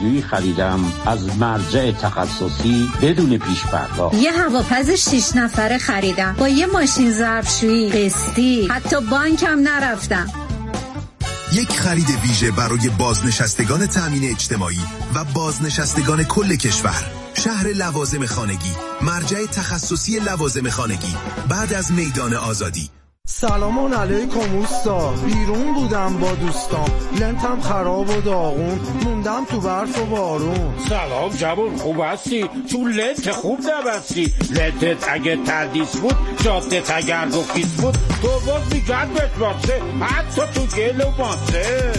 دستشویی خریدم از مرجع تخصصی بدون پیش پرداخت. یه هواپز 6 نفره خریدم با یه ماشین ظرفشویی قسطی، حتی بانکم نرفتم. یک خرید ویژه برای بازنشستگان تامین اجتماعی و بازنشستگان کل کشور. شهر لوازم خانگی، مرجع تخصصی لوازم خانگی، بعد از میدان آزادی. سلام علیکم اوستا، بیرون بودم با دوستام، لنتم خراب و داغون، موندم تو برف و بارون. سلام جوان، خوب هستی؟ تو لنت خوب نبستی. لنتت اگه تردیس بود، جادت اگر گفیس بود، تو باز میگرد بتواسه، حتی تو گل و ماسه.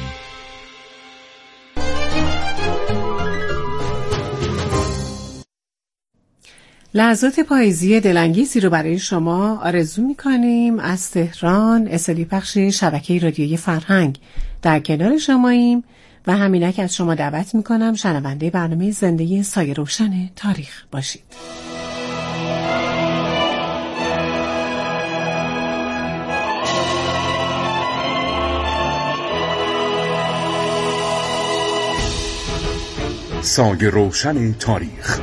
لحظات پاییزی دلانگیزی رو برای شما آرزو می‌کنیم. از تهران اصلی پخش شبکه رادیویی فرهنگ در کنار شماییم و همینک از شما دعوت می‌کنم شنونده برنامه زنده سایه روشن تاریخ باشید. سایه روشن تاریخ.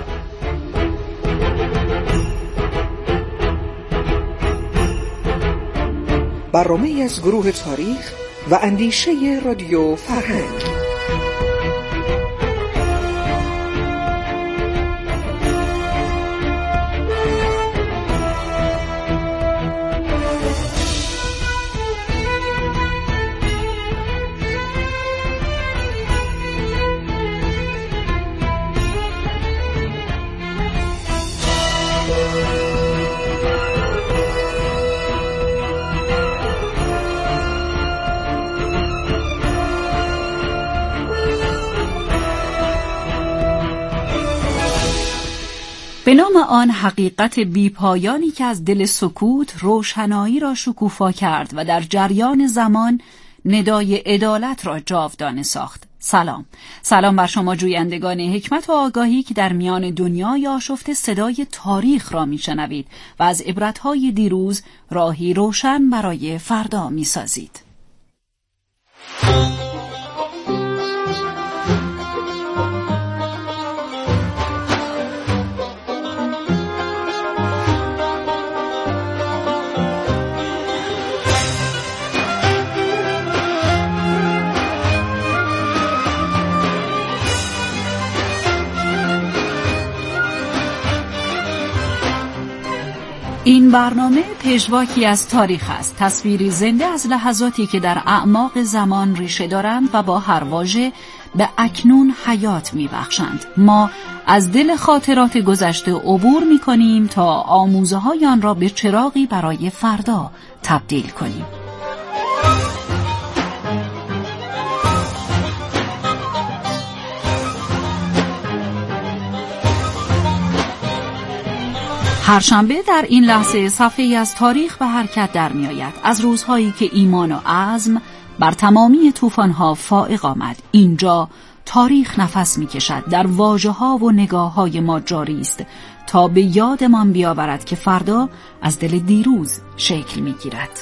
برنامه‌ای از گروه تاریخ و اندیشه رادیو فرهنگ. به نام آن حقیقت بیپایانی که از دل سکوت روشنایی را شکوفا کرد و در جریان زمان ندای عدالت را جاودانه ساخت. سلام بر شما جویندگان حکمت و آگاهی که در میان دنیای آشفته صدای تاریخ را میشنوید و از عبرتهای دیروز راهی روشن برای فردا میسازید. این برنامه پژواکی از تاریخ است، تصویری زنده از لحظاتی که در اعماق زمان ریشه دارند و با هر واژه به اکنون حیات می‌بخشند. ما از دل خاطرات گذشته عبور می‌کنیم تا آموزه‌های آن را به چراغی برای فردا تبدیل کنیم. هر شنبه در این لحظه صفحه‌ای از تاریخ به حرکت در می آید، از روزهایی که ایمان و عزم بر تمامی طوفان‌ها فائق آمد. اینجا تاریخ نفس می کشد، در واژه‌ها و نگاه‌های ما جاری است تا به یادمان بیاورد که فردا از دل دیروز شکل می گیرد.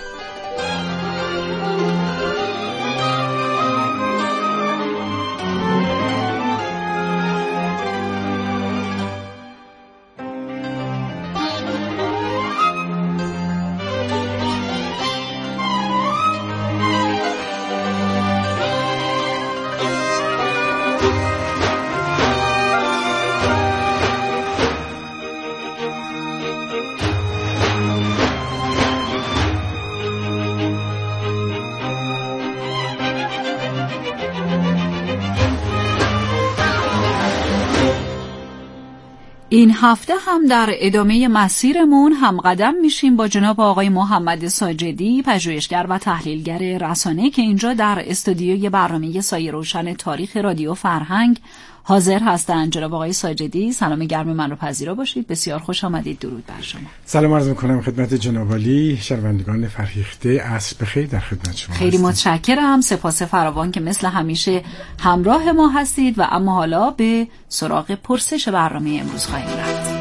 این هفته هم در ادامه مسیرمون هم قدم میشیم با جناب آقای محمد ساجدی، پژوهشگر و تحلیلگر رسانه که اینجا در استودیوی برنامه سایه روشن تاریخ رادیو فرهنگ حاضر هستند. جناب آقای ساجدی، سلام گرم من رو پذیرا باشید. بسیار خوش آمدید. درود بر شما. سلام عرض می‌کنم خدمت جناب عالی، شنوندگان فرهیخته. عصر بخیر در خدمت شما. خیلی متشکرم. سپاس فراوان که مثل همیشه همراه ما هستید و اما حالا به سراغ پرسش برنامه امروز خواهیم رفت.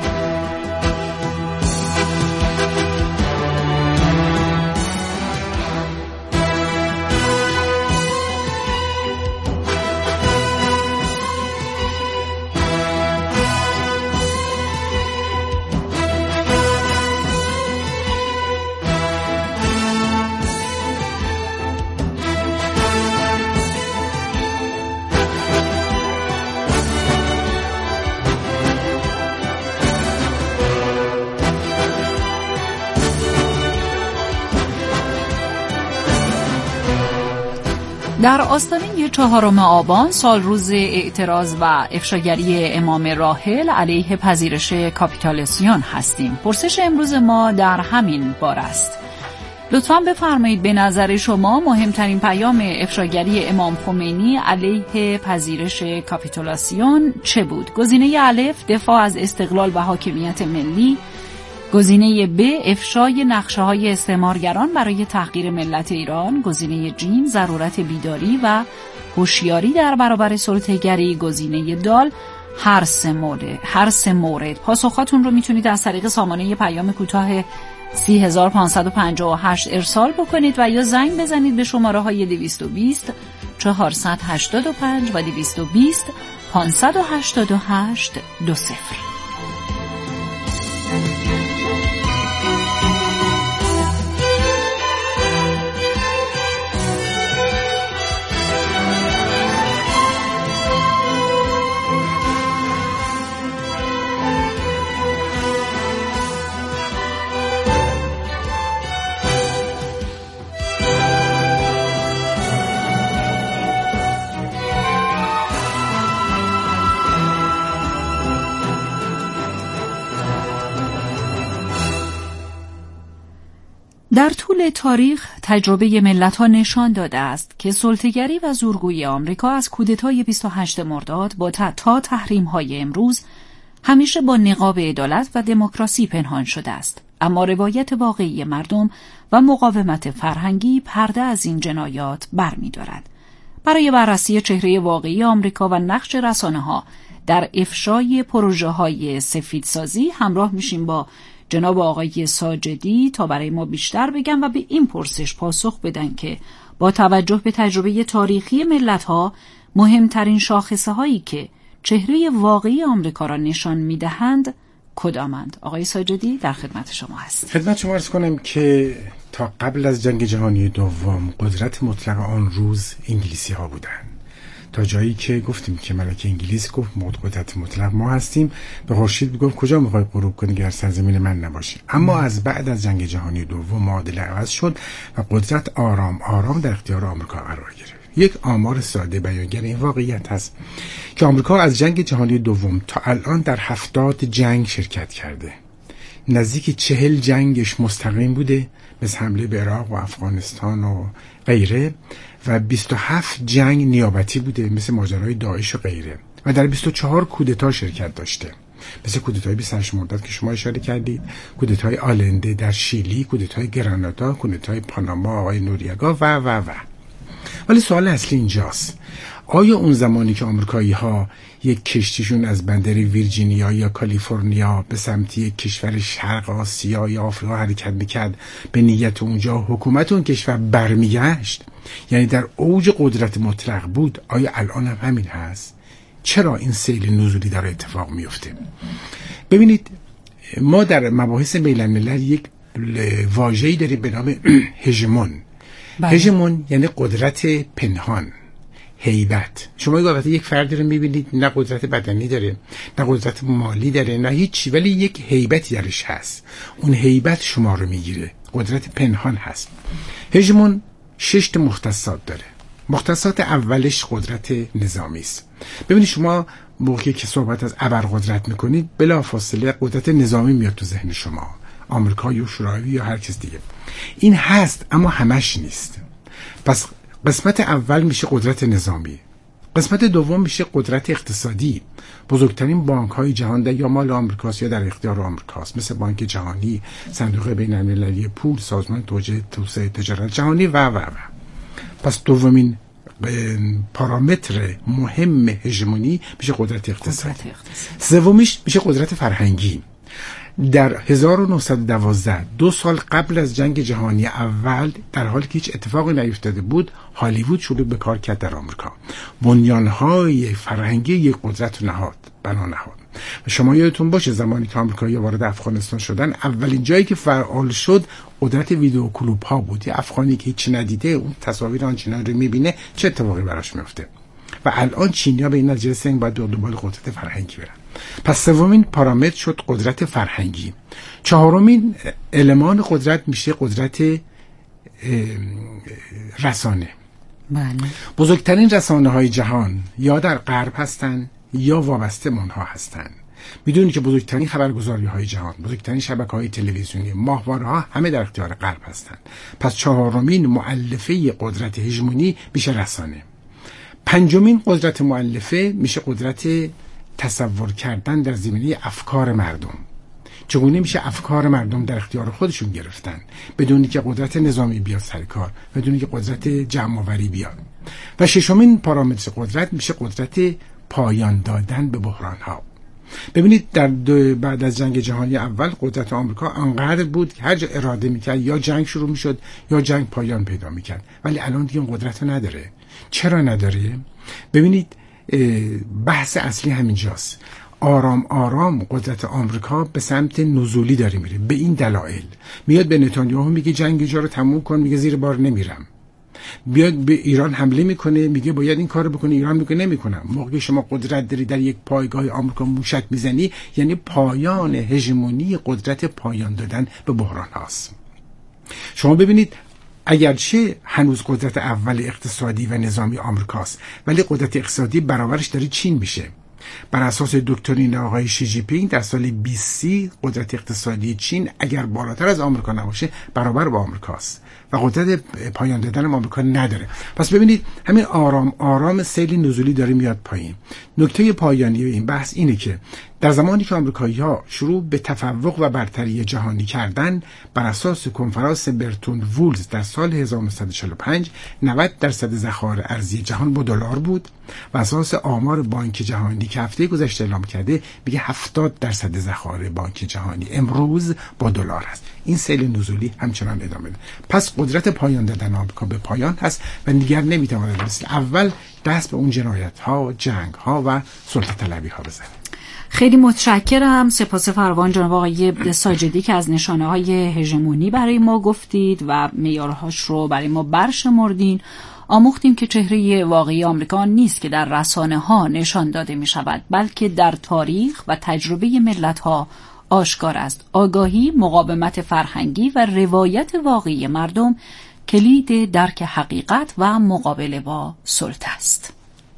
در آستانه 4 آبان سال روز اعتراض و افشاگری امام راحل علیه پذیرش کاپیتولاسیون هستیم. پرسش امروز ما در همین باره است. لطفاً بفرمایید به نظر شما مهمترین پیام افشاگری امام خمینی علیه پذیرش کاپیتولاسیون چه بود؟ گزینه الف دفاع از استقلال و حاکمیت ملی، گزینه ب افشای نقشه‌های استعمارگران برای تحقیر ملت ایران، گزینه ج ضرورت بیداری و هوشیاری در برابر سلطه‌گری، گزینه د هر سه مورد. پاسخاتون رو میتونید از طریق سامانه پیام کوتاه 30558 ارسال بکنید و یا زنگ بزنید به شماره‌های 220 485 و 220 588 20. در طول تاریخ تجربه ملت‌ها نشان داده است که سلطه‌گری و زورگویی آمریکا از کودتای 28 مرداد تا تحریم‌های امروز همیشه با نقاب عدالت و دموکراسی پنهان شده است. اما روایت واقعی مردم و مقاومت فرهنگی پرده از این جنایات برمی‌دارد. برای بررسی چهره واقعی آمریکا و نقش رسانه‌ها در افشای پروژه‌های سفیدسازی همراه میشیم با جناب آقای ساجدی تا برای ما بیشتر بگن و به این پرسش پاسخ بدن که با توجه به تجربه تاریخی ملت‌ها مهمترین شاخصه هایی که چهره واقعی آمریکا را نشان می‌دهند کدامند؟ آقای ساجدی در خدمت شما هست. خدمت شما عرض کنم که تا قبل از جنگ جهانی دوم قدرت مطلق آن روز انگلیسی‌ها بودند. تا جایی که گفتیم که ملکه انگلیس گفت قدرت مطلق ما هستیم، به خورشید گفت کجا میخوای غروب کنی گر سرزمین من نباشی. اما از بعد از جنگ جهانی دوم معادله عوض شد و قدرت آرام آرام در اختیار آمریکا قرار گرفت. یک آمار ساده بیانگر این واقعیت هست که آمریکا از جنگ جهانی دوم تا الان در 70 جنگ شرکت کرده. نزدیک 40 جنگش مستقیم بوده، مثل حمله به عراق و افغانستان و غیره، و 27 جنگ نیابتی بوده مثل ماجرای داعش و غیره، و در 24 کودتا شرکت داشته، مثل کودتای 28 مرداد که شما اشاره کردید، کودتای آلنده در شیلی، کودتای گرانادا، کودتای پاناما آقای نوریگا و. ولی سوال اصلی اینجاست، آیا اون زمانی که آمریکایی‌ها یک کشتیشون از بندر ویرجینیا یا کالیفرنیا به سمت یک کشور شرق آسیا یا آفریقا حرکت میکرد به نیت اونجا حکومت اون کشور برمیگشت، یعنی در اوج قدرت مطلق بود، آیا الان هم همین هست؟ چرا این سیل نزولی در اتفاق میفته؟ ببینید، ما در مباحث بین الملل یک واژه‌ای داریم به نام هژمون. هژمون یعنی قدرت پنهان، هیبت. شما البته یک فردی رو میبینید نه قدرت بدنی داره، نه قدرت مالی داره، نه هیچی، ولی یک هیبتی درش هست. اون هیبت شما رو میگیره، قدرت پنهان هست. هژمون 6 مختصات داره. مختصات اولش قدرت نظامی است. ببینید شما موقعی که صحبت از ابرقدرت میکنید بلافاصله قدرت نظامی میاد تو ذهن شما، آمریکا یا شوروی یا هر کس دیگه. این هست اما همش نیست. پس قسمت اول میشه قدرت نظامی، قسمت دوم میشه قدرت اقتصادی. بزرگترین بانک های جهان در یا مال آمریکاست یا در اختیار آمریکاست، مثل بانک جهانی، صندوق بین المللی پول، سازمان توسعه تجارت جهانی و. پس دومین پارامتر مهم هژمونی میشه قدرت اقتصادی. سومیش میشه قدرت فرهنگی. در 1912 2 سال قبل از جنگ جهانی اول، در حالی که هیچ اتفاقی نیفتاده بود، هالیوود شروع به کار کرد در آمریکا، بنیانهای فرهنگی یک قدرت بنا نهاد. و شما یادتون باشه زمانی که آمریکایی‌ها وارد افغانستان شدن، اولین جایی که فعال شد قدرت ویدیو کلوب ها بود. یه افغانی که هیچ ندیده اون تصاویر آنچنان رو میبینه چه اتفاقی براش میفته. و الان چینی‌ها به این نتیجه رسیدن باید دنبال قدرت فرهنگی برن. پس سومین پارامتر شد قدرت فرهنگی. چهارمین المان قدرت میشه قدرت رسانه. بله. بزرگترین رسانه‌های جهان یا در غرب هستند یا وابسته به اونها هستند. میدونید که بزرگترین خبرگزاری‌های جهان، بزرگترین شبکه‌های تلویزیونی، ماهواره‌ها همه در اختیار غرب هستند. پس چهارمین مؤلفه قدرت هژمونی میشه رسانه. پنجمین قدرت مؤلفه میشه قدرت تصور کردن در زمینه افکار مردم. چگونه میشه افکار مردم در اختیار خودشون گرفتن بدون که قدرت نظامی بیاد سر کار، بدون که قدرت جمع‌آوری بیاد. و ششمین پارامتر قدرت میشه قدرت پایان دادن به بحران‌ها. ببینید در بعد از جنگ جهانی اول قدرت آمریکا انقدر بود که هر جا اراده میکرد یا جنگ شروع میشد یا جنگ پایان پیدا میکرد، ولی الان دیگه این قدرت رو نداره. چرا نداره؟ ببینید بحث اصلی همینجاست. آرام آرام قدرت آمریکا به سمت نزولی داره میره. به این دلایل میاد به نتانیاهو میگه جنگ اینجا رو تموم کن، میگه زیر بار نمیرم. بیاد به ایران حمله میکنه، میگه باید این کارو بکنه، ایران میگه نمیکنم. موقعی شما قدرت داری در یک پایگاه آمریکا موشک میزنی، یعنی پایان هژمونی قدرت پایان دادن به بحران هاست. شما ببینید اگرچه هنوز قدرت اول اقتصادی و نظامی آمریکاست، ولی قدرت اقتصادی برابرش داره چین میشه. بر اساس دکترین آقای شی جی پینگ در سال 2030 قدرت اقتصادی چین اگر بالاتر از آمریکا نباشه برابر با آمریکاست و قدرت پایان دادن آمریکا نداره. پس ببینید همین آرام آرام سیل نزولی داره میاد پایین. نکته پایانی این بحث اینه که در زمانی که آمریکایی‌ها شروع به تفوق و برتری جهانی کردن، بر اساس کنفرانس برتون وولز در سال 1945 90% ذخایر ارزی جهان با دلار بود و اساس آمار بانک جهانی که هفته گذشته اعلام کرده میگه 70% ذخایر بانک جهانی امروز با دلار هست. این سیل نزولی همچنان ادامه داره. پس قدرت پایان دادن آمریکا به پایان هست و دیگر نمیتواند مثل اول دست به اون جنایت‌ها، جنگ‌ها و سلطه طلبی‌ها بزنه. خیلی متشکرم. سپاس فراوان جناب آقای ساجدی که از نشانه‌های هژمونی برای ما گفتید و معیارهاش رو برای ما برشمردین. آموختیم که چهره واقعی آمریکا نیست که در رسانه‌ها نشان داده می‌شود، بلکه در تاریخ و تجربه ملت‌ها آشکار است. آگاهی، مقاومت فرهنگی و روایت واقعی مردم کلید درک حقیقت و مقابله با سلطه است.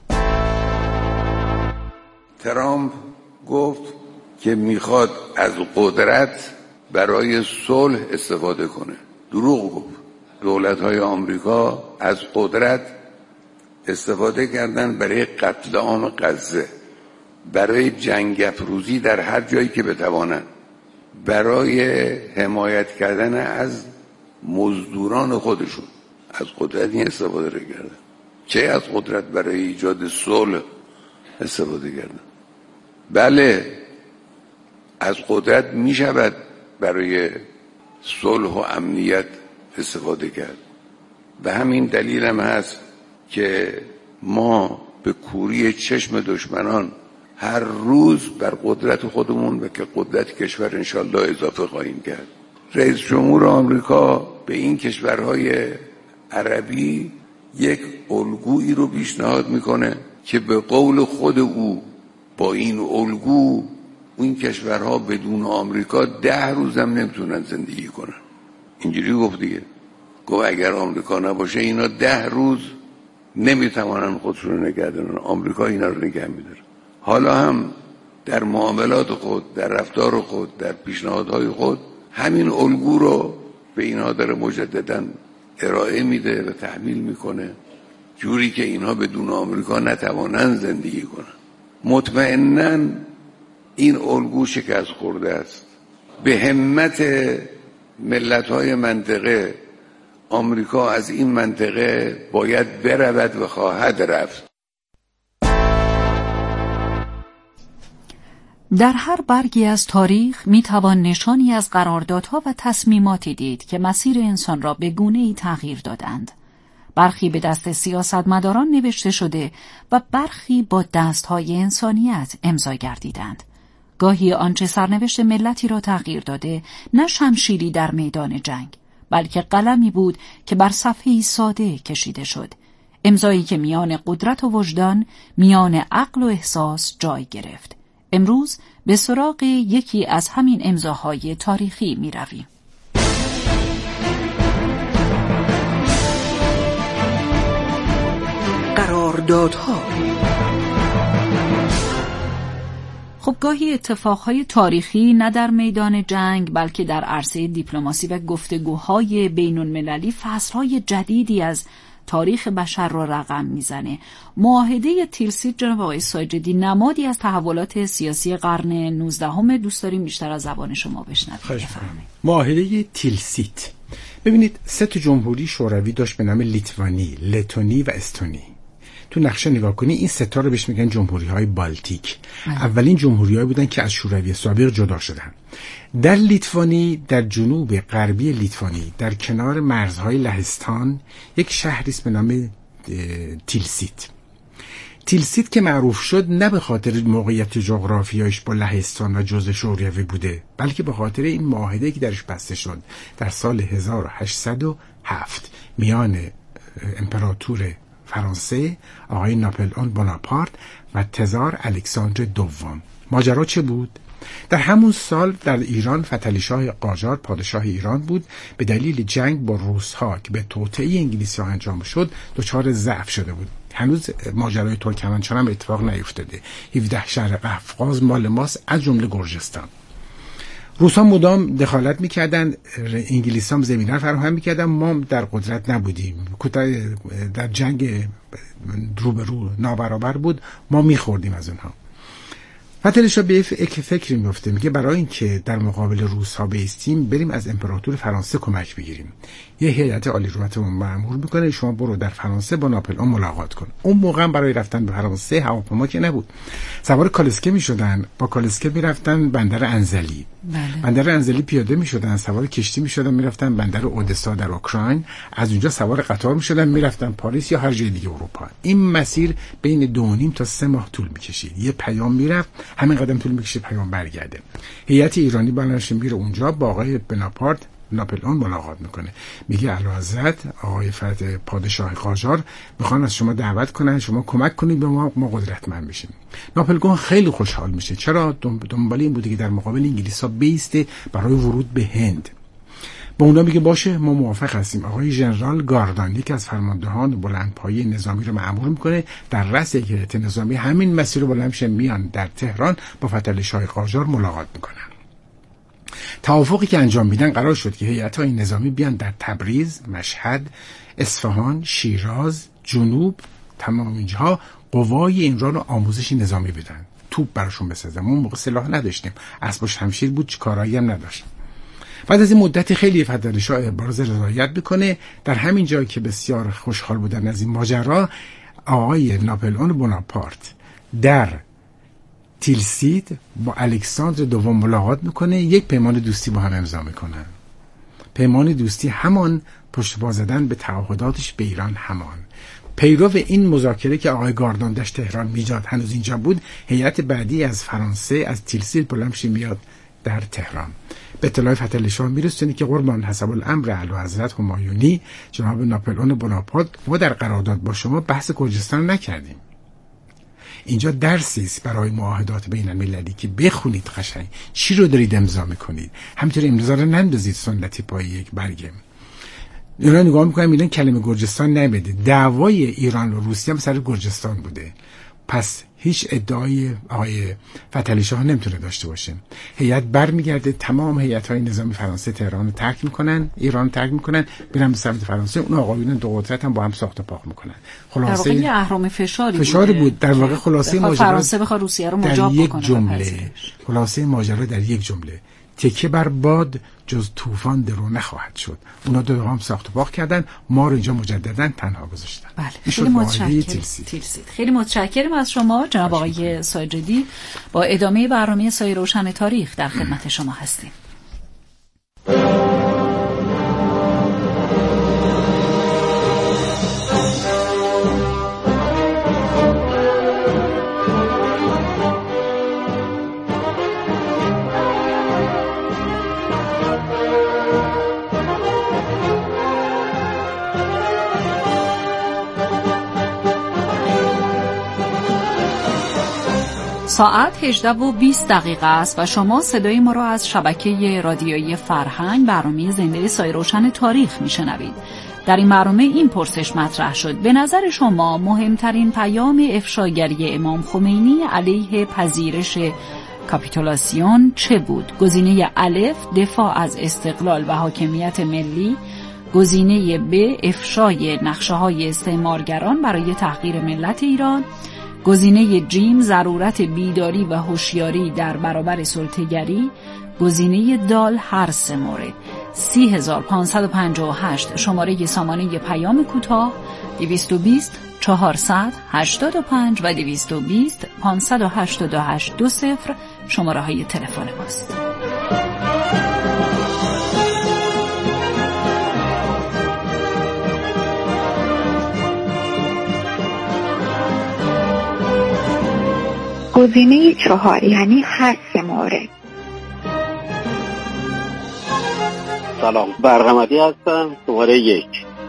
ترامپ گفت که میخواد از قدرت برای صلح استفاده کنه. دروغ گفت. دولت‌های آمریکا از قدرت استفاده کردن برای قتل عام غزه، برای جنگ افروزی در هر جایی که بتوانند، برای حمایت کردن از مزدوران خودشون. از قدرت این استفاده رو کردن. چه از قدرت برای ایجاد صلح استفاده کردن؟ بله، از قدرت می شود برای صلح و امنیت استفاده کرد. به همین دلیل هم هست که ما به کوری چشم دشمنان هر روز بر قدرت خودمون و که قدرت کشور انشالله اضافه خواهیم کرد. رئیس جمهور آمریکا به این کشورهای عربی یک الگویی رو پیشنهاد میکنه که به قول خود او با این الگو این کشورها بدون آمریکا 10 روز هم نمیتونن زندگی کنن. اینجوری گفت دیگه. گفت اگر آمریکا نباشه اینا 10 روز نمیتوانن خودشون رو نگه دارن. آمریکا اینا رو نگه میداره. حالا هم در معاملات خود، در رفتار خود، در پیشنهادهای خود همین الگو رو به اینها داره مجددا ارائه میده و تحمیل میکنه، جوری که اینها بدون آمریکا نتوانن زندگی کنن. مطمئناً این الگو شکست خورده است. به همت ملت‌های منطقه آمریکا از این منطقه باید برود و خواهد رفت. در هر برگی از تاریخ میتوان نشانی از قراردادها و تصمیماتی دید که مسیر انسان را به گونه‌ای تغییر دادند. برخی به دست سیاستمداران نوشته شده و برخی با دستهای انسانیت امضا گردیدند. گاهی آنچه سرنوشت ملتی را تغییر داده نه شمشیری در میدان جنگ، بلکه قلمی بود که بر صفحه‌ای ساده کشیده شد. امضایی که میان قدرت و وجدان، میان عقل و احساس جای گرفت. امروز به سراغ یکی از همین امضاهای تاریخی می رویم. قراردادها. خب گاهی اتفاقهای تاریخی نه در میدان جنگ بلکه در عرصه دیپلماسی و گفتگوهای بین المللی فصلهای جدیدی از تاریخ بشر را رقم میزنه. معاهده تیلسیت جناب آقای ساجدی نمادی از تحولات سیاسی قرن 19 دوست داریم بیشتر از زبان شما بشنویم. معاهده تیلسیت، ببینید 3 جمهوری شوروی داشت به نام لیتوانی، لتونی و استونی. تو نقشه نگاه کنی این 3 رو بهش میگن جمهوری‌های بالتیک. اولین جمهوری‌هایی بودن که از شوروی سابق جدا شدن. در لیتوانی، در جنوب غربی لیتوانی، در کنار مرزهای لهستان، یک شهری است به نام تیلسیت. تیلسیت که معروف شد نه به خاطر موقعیت جغرافیایش با لهستان و جزء شوروی بوده، بلکه به خاطر این معاهده که درش بسته شد در سال 1807 میان امپراتور فرانسه آقای ناپلئون بوناپارت و تزار الکساندر دوم. ماجرا چه بود؟ در همون سال در ایران فتحعلی قاجار پادشاه ایران بود. به دلیل جنگ با روس‌ها که به توطئه انگلیسی‌ها انجام شد دچار ضعف شده بود. هنوز ماجرای ترکمنچای هم اتفاق نیفتاده. 17 شهر قفقاز مال ماست از جمله گرجستان. روس‌ها مدام دخالت می‌کردن، انگلیس‌ها هم زمینه رو فراهم می‌کردن، ما در قدرت نبودیم. در جنگ روبرو نابرابر بود، ما می‌خوردیم از اونها. فتحعلی شاه به فکری میفته، میگه برای اینکه در مقابل روس‌ها بایستیم بریم از امپراتور فرانسه کمک بگیریم. یه هیئت عالی رتبه مأمور میکنه شما برو در فرانسه با ناپلئون ملاقات کن. اون موقع برای رفتن به فرانسه هواپیما که نبود، سوار کالسکه میشدن، با کالسکه میرفتن بندر انزلی. بندر انزلی پیاده میشدن، سوار کشتی میشدن میرفتن بندر اودسا در اوکراین، از اونجا سوار قطار میشدن میرفتن پاریس یا هر جای دیگه اروپا. این مسیر بین 2.5 تا 3 ماه طول میکشید. یه پیام میرفت، همین قدم طول میکشه پیام برگرده. هیئت ایرانی بلنش میره اونجا با آقای بناپارت ناپلئون ملاقات میکنه، میگه اعلیحضرت آقای پادشاه قاجار میخوان از شما دعوت کنن شما کمک کنید به ما قدرتمند بشیم. ناپلئون خیلی خوشحال میشه. چرا؟ دنبال این بوده که در مقابل انگلیس‌ها بیسته برای ورود به هند. با اونا میگه باشه ما موافق هستیم. آقای ژنرال گاردان یکی از فرماندهان بلندپایه نظامی رو مأمور میکنه در رأس یک هیئت نظامی همین مسیر رو بلند میشن میان در تهران با فتحعلی شاه قاجار ملاقات میکنن. توافقی که انجام میدن قرار شد که هیئت‌های نظامی بیان در تبریز، مشهد، اصفهان، شیراز، جنوب، تمام اینجا قوای ایران رو آموزش نظامی بدن، توپ براشون بسازن. ما اون موقع سلاح نداشتیم، اسب و شمشیر بود، چه کارایی هم نداشتیم. بعد از این مدت خیلی فتحعلی شاه ابراز رضایت میکنه. در همین جایی که بسیار خوشحال بودن از این ماجرا، آقای ناپلئون بوناپارت در تیلسیت با الکساندر دوم ملاقات میکنه، یک پیمان دوستی با هم امضا میکنن. پیمان دوستی همان پشت پا زدن به تعهداتش به ایران همان. پیرو این مذاکره که آقای گاردان داشت تهران میجاد هنوز اینجا بود، هیئت بعدی از فرانسه از تیلسیت بلند میاد در تهران. به اطلاع فتحعلی شاه میرسونه که قربان حسب الامر اعلیحضرت همایونی جناب ناپلئون بوناپارت ما در قرارداد با شما بحث گرجستان نکردیم. اینجا درسی است برای معاهدات بین المللی که بخونید قشنگ چی رو دارید امضا میکنید. همینطور امضا رو نندازید سنتی پای یک برگه. اینا نگاه میکنم میگن کلمه گرجستان نمیده. دعوای ایران و روسیه هم سر گرجستان بوده. پس هیچ ادعای آقای فتحعلی شاه نمیتونه داشته باشه. هیئت برمیگرده، تمام هیئت‌های نظامی فرانسه تهران رو ترک میکنن، ایران رو ترک میکنن، میرن به سمت فرانسه. اون آقایون دو قدرت هم با هم ساخت و پاک میکنن. خلاصه در واقع اهرام فشاری بود. در واقع خلاصه ماجرا فرانسه بخواد روسیه رو مجاب بکنه. یک جمله خلاصه ماجرا در یک جمله: تکه بر باد جز طوفان درو نخواهد شد. اونا دو هم ساخت و پاک کردن، ما رو اینجا مجددا تنها گذاشتن. بله. خیلی متشکرم. خیلی متشکرم از شما جناب آقای ساجدی. با ادامه برنامه سایه روشن تاریخ در خدمت شما هستیم. ساعت 18:20 است و شما صدای ما را از شبکه رادیویی فرهنگ برنامه زنده سایه روشن تاریخ میشنوید. در این برنامه این پرسش مطرح شد: به نظر شما مهمترین پیام افشاگری امام خمینی علیه پذیرش کاپیتولاسیون چه بود؟ گزینه الف دفاع از استقلال و حاکمیت ملی، گزینه ب افشای نقشه‌های استعمارگران برای تحقیر ملت ایران، گزینه جیم ضرورت بیداری و هوشیاری در برابر سلطه‌گری، گزینه دال هر سه مورد. 30558 شماره سامانه پیام کوتاه، 220 485 و 220 588 20 شماره های تلفن ماست. گزینه 4 یعنی هر سه مورد. سلام، برغمدی هستم، شماره 1.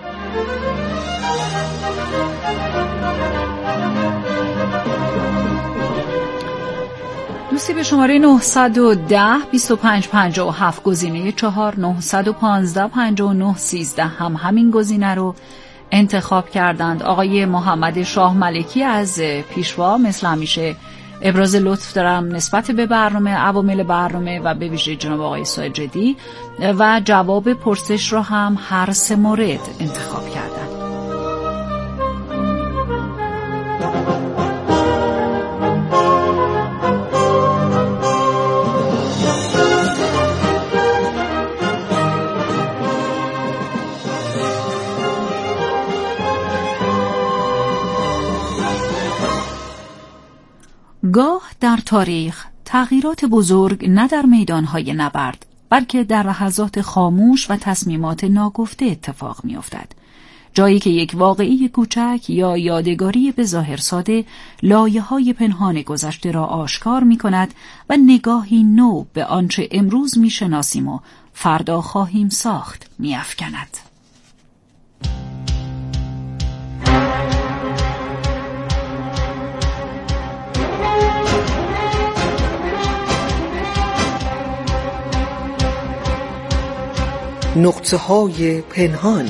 دوستی به شماره 910 2557 گزینه 4 915 59 13 هم همین گزینه رو انتخاب کردند. آقای محمد شاه ملکی از پیشوا مثل همیشه ابراز لطف دارم نسبت به برنامه، عوامل برنامه و به ویژه جناب آقای ساجدی، و جواب پرسش رو هم هر سه مورد انتخاب کردن. گاه در تاریخ تغییرات بزرگ نه در میدانهای نبرد بلکه در لحظات خاموش و تصمیمات ناگفته اتفاق می افتد. جایی که یک واقعی کوچک یا یادگاری به ظاهر ساده لایه‌های پنهان گذشته را آشکار می کند و نگاهی نو به آنچه امروز می شناسیم و فردا خواهیم ساخت می افکند. نقطه‌های پنهان.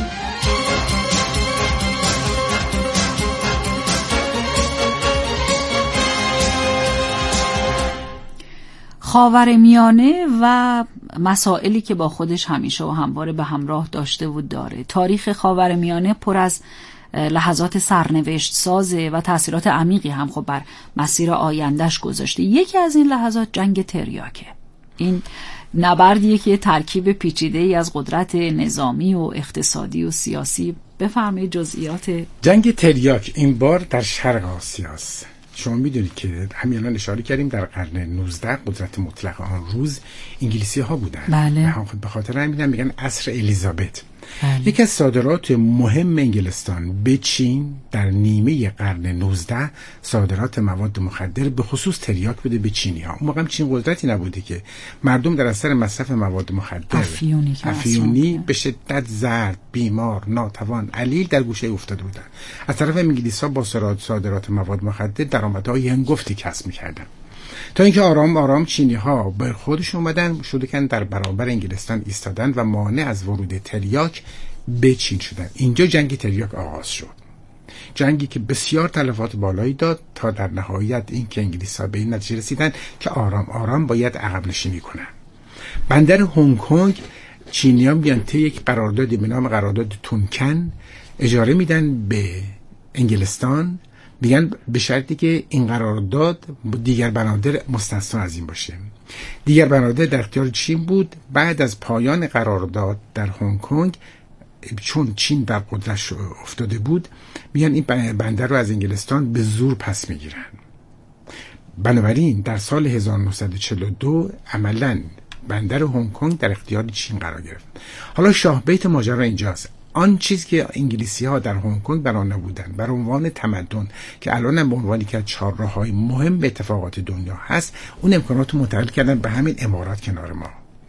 خاورمیانه و مسائلی که با خودش همیشه و همواره به همراه داشته و داره. تاریخ خاورمیانه پر از لحظات سرنوشت سازه و تأثیرات عمیقی هم خب بر مسیر آیندهش گذاشته. یکی از این لحظات جنگ تریاکه. این نبردیه که ترکیب پیچیده‌ای از قدرت نظامی و اقتصادی و سیاسی. بفرمایید جزئیات جنگ تریاک این بار در شرق آسیاست. شما میدونید که همین الان اشاره کردیم در قرن 19 قدرت مطلق آن روز انگلیسی ها بودن. بله. به خاطر همین میگن عصر الیزابت. بله. یکی از صادرات مهم انگلستان به چین در نیمه قرن 19 صادرات مواد مخدر به خصوص تریاک بوده به چینی ها. اون موقع چین قدرتی نبوده که مردم در اثر مصرف مواد مخدر افیونی به شدت زرد، بیمار، ناتوان، علیل در گوشه افتاده بودن. از طرف انگلیس ها با صادرات مواد مخدر درآمدهای هنگفتی کسب می‌کردن. تا اینکه آرام آرام چینی ها به خودشون اومدن، شروع کردن در برابر انگلستان ایستادن و مانع از ورود تریاک به چین شدن. اینجا جنگ تریاک آغاز شد. جنگی که بسیار تلفات بالایی داد تا در نهایت این که انگلیس ها به این نتیجه رسیدن که آرام آرام باید عقب نشینی کنن. بندر هنگ کنگ چینی ها میان طی یک قراردادی به نام قرارداد تونکن اجاره میدن به انگلستان، میگن به شرطی که این قرارداد دیگر بنادر مستثنا از این باشه. دیگر بنادر در اختیار چین بود. بعد از پایان قرارداد در هنگ کنگ، چون چین در قدرتش افتاده بود، میگن این بندر رو از انگلستان به زور پس میگیرن. بنابراین در سال 1942 عملاً بندر هنگ کنگ در اختیار چین قرار گرفت. حالا شاه بیت ماجرا اینجاست. آن چیز که انگلیسی ها در هنگ کنگ برآورده بودن بر عنوان تمدن که الان هم به عنوانی که چهارراه‌های مهم به اتفاقات دنیا هست، اون امکانات رو منتقل کردن به همین امارات کنار ما.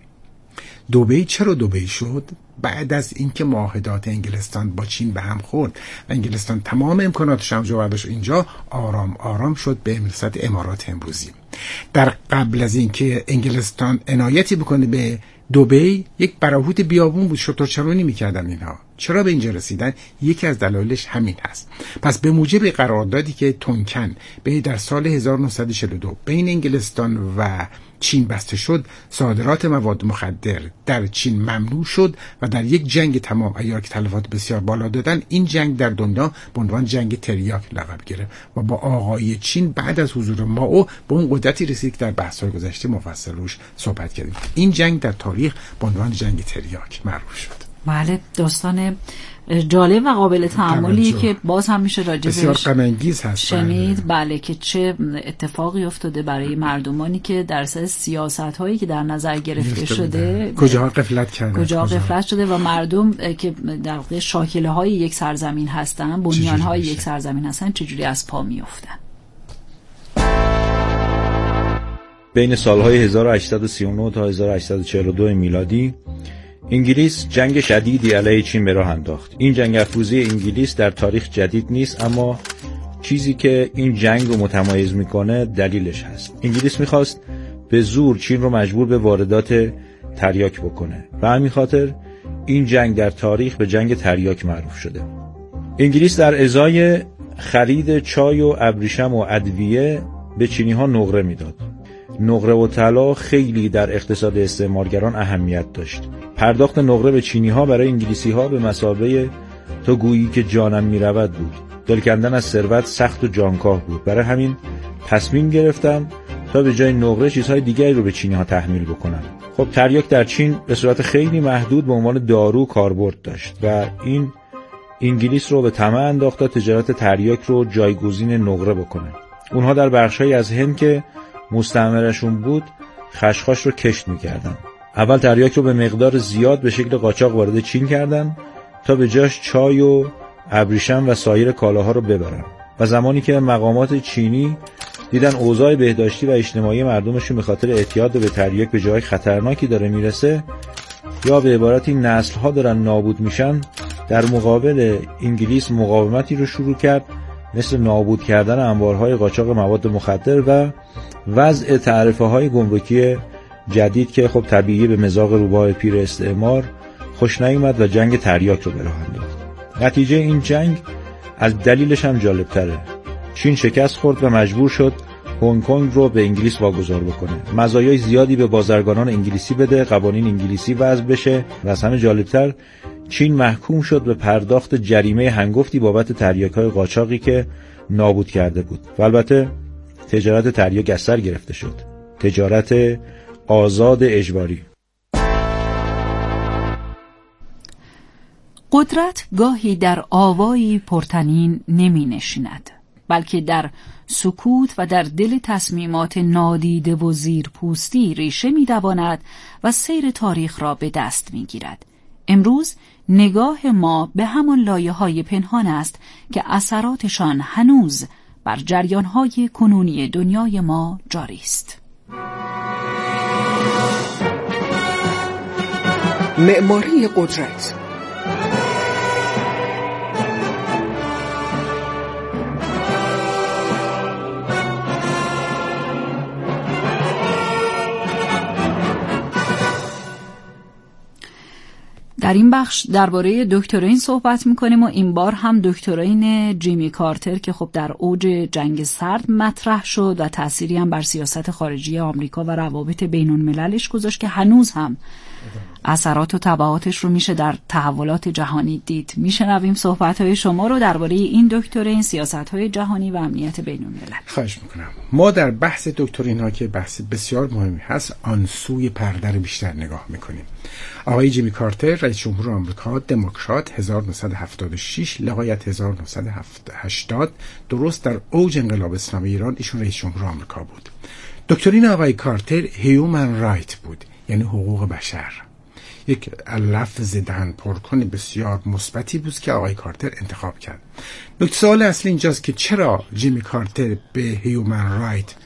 دبی چرا دبی شد؟ بعد از اینکه معاهدات انگلستان با چین به هم خورد و انگلستان تمام امکاناتش هم جو برداشت اینجا، آرام آرام شد به مثل امارات امروزی. در قبل از اینکه انگلستان عنایتی بکنه به دبی، یک براهوت بیابون بود، شترچرونی میکردن اینها. چرا به اینجا رسیدن؟ یکی از دلایلش همین هست. پس به موجب قراردادی که تونکن در سال 1942 بین انگلستان و چین بسته شد، صادرات مواد مخدر در چین ممنوع شد و در یک جنگ تمام عیار که تلفات بسیار بالا دادن، این جنگ در دنیا به عنوان جنگ تریاک لقب گرفت و با آقای چین بعد از حضور مائو به اون قدرتی رسید که در بحث‌های گذشته مفصل روش صحبت کردیم. این جنگ در تاریخ به عنوان جنگ تریاک معروف شد. بله، داستان جالب و قابل تأملی که باز هم میشه راجع بهش بسیار غم انگیز هست شنید. بله، که چه اتفاقی افتاده برای مردمانی که در سر سیاست‌هایی که در نظر گرفته شده کجا غفلت کردن، کجا غفلت شده و مردم که در واقع شاکله‌های یک سرزمین هستن، بنیان‌های یک سرزمین هستن، چجوری از پا میافتن. بین سالهای 1839 تا 1842 میلادی انگلیس جنگ شدیدی علیه چین به راه انداخت. این جنگ افروزی انگلیس در تاریخ جدید نیست، اما چیزی که این جنگ رو متمایز میکنه دلیلش هست. انگلیس میخواست به زور چین رو مجبور به واردات تریاک بکنه و همین خاطر این جنگ در تاریخ به جنگ تریاک معروف شده. انگلیس در ازای خرید چای و ابریشم و ادویه به چینی ها نقره میداد. نقره و طلا خیلی در اقتصاد استعمارگران اهمیت داشت. پرداخت نقره به چینی ها برای انگلیسی ها به مثابه تو گویی که جانم میرود بود. دل کندن از ثروت سخت و جانکاه بود. برای همین تصمیم گرفتن تا به جای نقره چیزهای دیگری رو به چینی ها تحمیل بکنن. خب تریاک در چین به صورت خیلی محدود به عنوان دارو کاربرد داشت و این انگلیس رو به طمع انداخت تا تجارت تریاک رو جایگزین نقره بکنه. اونها در بخشایی از هند که مستعمرشون بود خشخاش رو کشت میکردن. اول تریاک رو به مقدار زیاد به شکل قاچاق وارد چین کردن تا به جاش چای و ابریشم و سایر کالاها رو ببرن و زمانی که مقامات چینی دیدن اوضاع بهداشتی و اجتماعی مردمشون به خاطر اعتیاد به تریاک به جای خطرناکی داره میرسه یا به عبارتی نسل‌ها دارن نابود میشن، در مقابل انگلیس مقاومتی رو شروع کرد، مثل نابود کردن انبارهای قاچاق مواد مخدر و وضع تعرفه‌های گمرکی جدید که خب طبیعی به مذاق روباه پیر استعمار خوش نیامد و جنگ تریاک رو به راه انداخت. نتیجه این جنگ از دلیلش هم جالب‌تره. چین شکست خورد و مجبور شد هنگ کنگ رو به انگلیس واگذار بکنه. مزایای زیادی به بازرگانان انگلیسی بده، قوانین انگلیسی وضع بشه و از همه جالبتر چین محکوم شد به پرداخت جریمه هنگفتی بابت تریاک‌های قاچاقی که نابود کرده بود. و البته تجارت تریاک از سر گرفته شد. تجارت آزاد اجباری. قدرت گاهی در آوایی پرتنین نمی نشیند، بلکه در سکوت و در دل تصمیمات نادیده و زیرپوستی ریشه می دواند و سیر تاریخ را به دست می گیرد. امروز نگاه ما به همان لایه‌های پنهان است که اثراتشان هنوز بر جریان‌های کنونی دنیای ما جاری است. معماری قدرت. در این بخش درباره دکترین صحبت میکنیم و این بار هم دکترین جیمی کارتر که خب در اوج جنگ سرد مطرح شد و تأثیری هم بر سیاست خارجی آمریکا و روابط بین المللش گذاشت که هنوز هم اثرات و تبعاتش رو میشه در تحولات جهانی دید. میشنویم صحبت‌های شما رو درباره این دکترین، سیاست‌های جهانی و امنیت بین الملل. خواهش میکنم. ما در بحث دکترین ها که بحث بسیار مهمی هست، آن سوی پرده رو بیشتر نگاه میکنیم. آقای جیمی کارتر رئیس جمهور آمریکا، دموکرات، 1976 لغایت 1980 درست در اوج انقلاب اسلامی ایران ایشون رئیس جمهور آمریکا بود. دکترین آقای کارتر هیومن رایت بود، یعنی حقوق بشر. یک لفظ دهن پرکن بسیار مثبتی بود که آقای کارتر انتخاب کرد. نکته سوال اصلی اینجاست که چرا جیمی کارتر به هیومن رایت